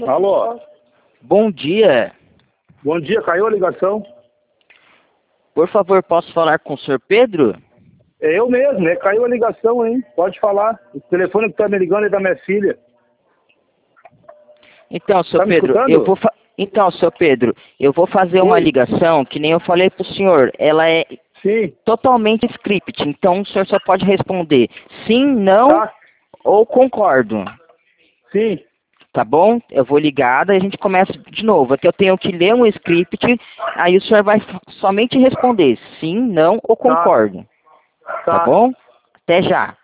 Alô? Bom dia. Bom dia, caiu a ligação? Por favor, posso falar com o senhor Pedro? É eu mesmo, né? Caiu a ligação, hein? Pode falar. O telefone que tá me ligando é da minha filha. Então, senhor Tá me Pedro, escutando? senhor Pedro, eu vou fazer uma Oi. ligação que nem eu falei pro senhor. Ela é Sim, totalmente script, então o senhor só pode responder sim, não tá. ou concordo. Sim, Tá bom? Eu vou ligada e a gente começa de novo. Aqui eu tenho que ler um script, aí o senhor vai somente responder sim, não ou tá, concordo. Tá tá. bom? Até já.